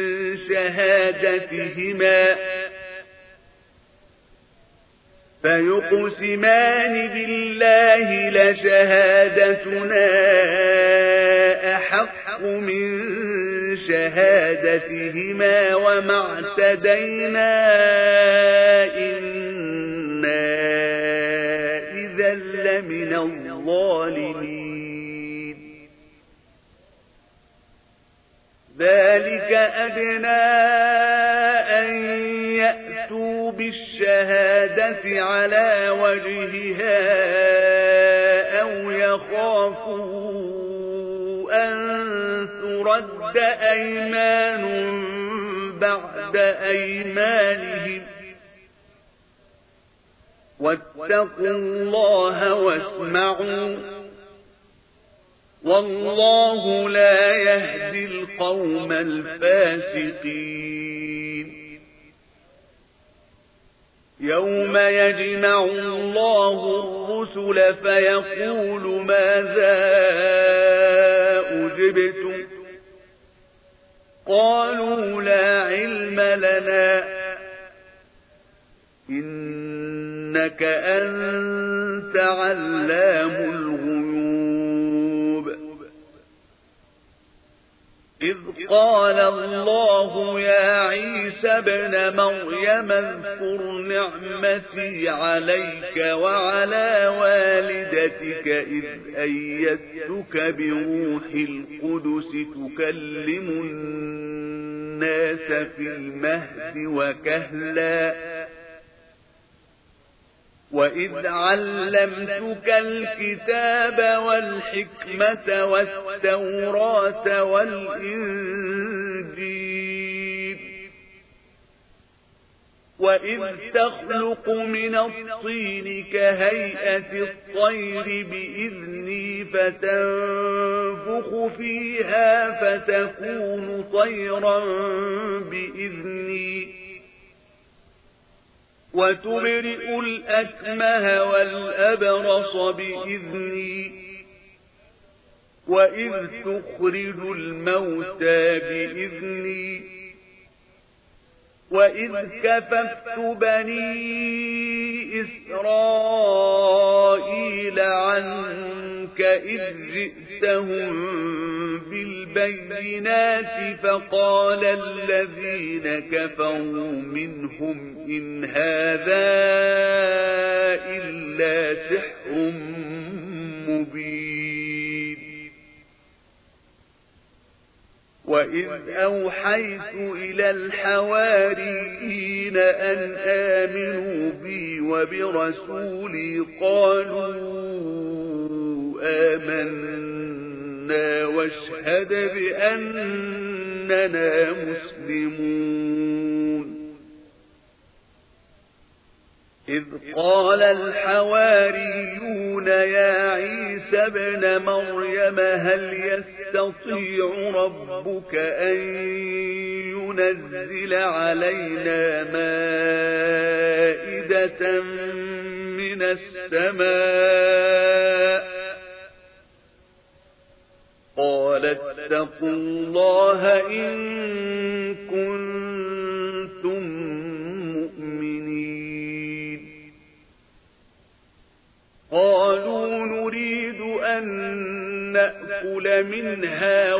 شهادتهما وما اعتدينا إنا إذا لمن الظالمين ذلك أدنى أن يأتوا بالشهادة على وجهها أو يخافوا أن ترد أيمان بعد أيمانهم واتقوا الله واسمعوا والله لا يهدي القوم الفاسقين يوم يجمع الله الرسل فيقول ماذا أجبتم قالوا لا علم لنا إنك أنت علام الغيوب إذ قال الله يا عيسى ابن مريم اذكر نعمتي عليك وعلى والدتك إذ أيدتك بروح القدس تكلم الناس في المهد وكهلا وإذ علمتك الكتاب والحكمة والتوراة والإنجيل وإذ تخلق من الطين كهيئة الطير بإذني فتنفخ فيها فتكون طيرا بإذني وتبرئ الأكمه والأبرص بإذني وإذ تخرج الموتى بإذني وإذ كففت بني إسرائيل عنك إذ جئتهم بالبينات فقال الذين كفروا منهم إن هذا إلا سحر مبين وإذ أوحيت إلى الحواريين أن آمنوا بي وبرسولي قالوا آمنا واشهد بأننا مسلمون إذ قال الحواريون يا عيسى ابن مريم هل يستطيع ربك أن ينزل علينا مائدة من السماء قال اتقوا الله إن كنتم مؤمنين قالوا نريد أن نأكل منها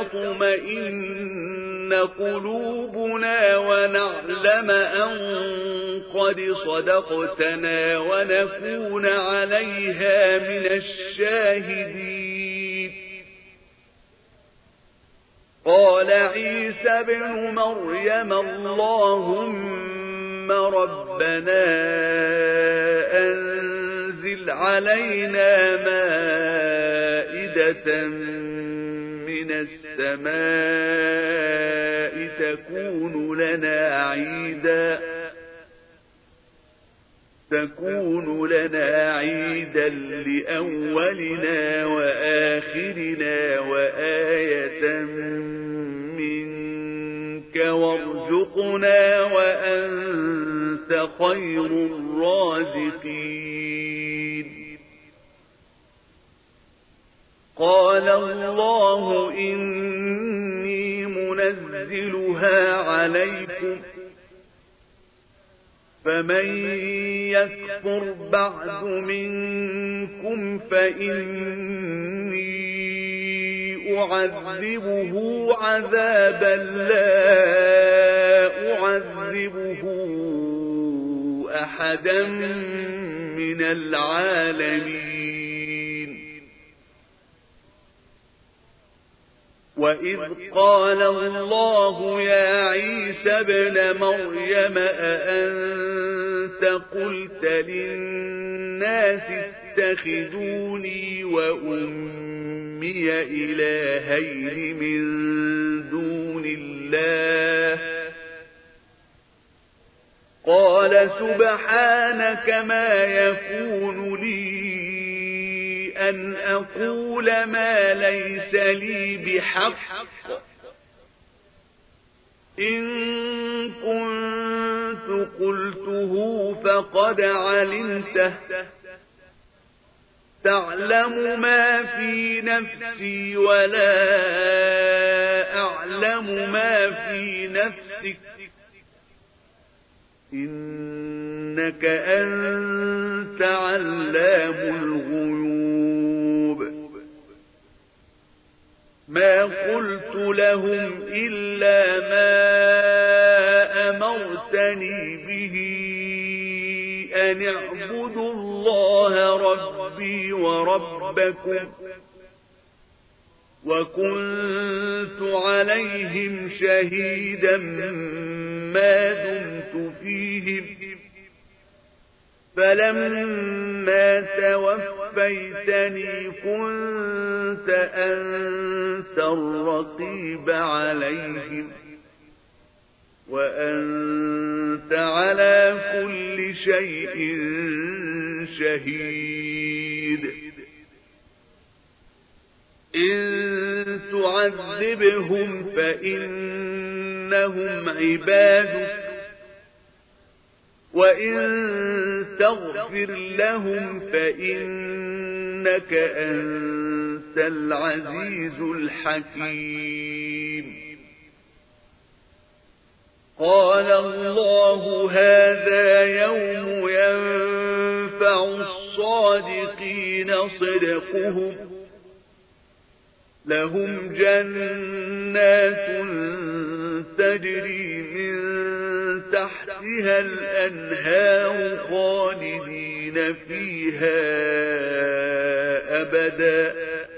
وتطمئن قلوبنا ونعلم أن قد صدقتنا ونكون عليها من الشاهدين قال عيسى ابن مريم اللهم ربنا أنزل علينا مائدة من السماء تكون لنا عيدا لأولنا وآخرنا وآية منك وارزقنا وأنت خير الرازقين قال الله إني منزلها عليكم فمن يكفر بعد منكم فإني أعذبه عذابا لا أعذبه أحدا من العالمين وإذ قال الله يا عيسى ابن مريم أأنت قلت للناس اتخذوني وأمي إلهين من دون الله قال سبحانك ما يكون لي أن أقول ما ليس لي بحق إن كنت قلته فقد علمته تعلم ما في نفسي ولا أعلم ما في نفسك إنك أنت علام الغيوب ما قلت لهم إلا ما أمرتني به أن اعبدوا الله ربي وربكم وكنت عليهم شهيدا ما دمت فيهم فلما توفيتني كنت أنت الرقيب عليهم وأنت على كل شيء شهيد إن تعذبهم فإنهم عبادك وإن تغفر لهم فإنك أنت العزيز الحكيم قال الله هذا يوم ينفع الصادقين صدقهم لهم جنات تجري من تحتها الأنهار خالدين فيها أبدا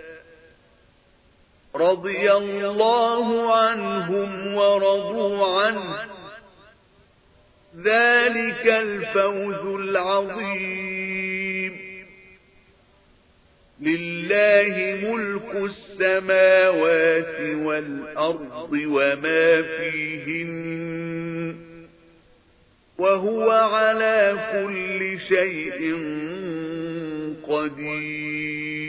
رضي الله عنهم ورضوا عنه ذلك الفوز العظيم لله ملك السماوات والأرض وما فيهن وهو على كل شيء قدير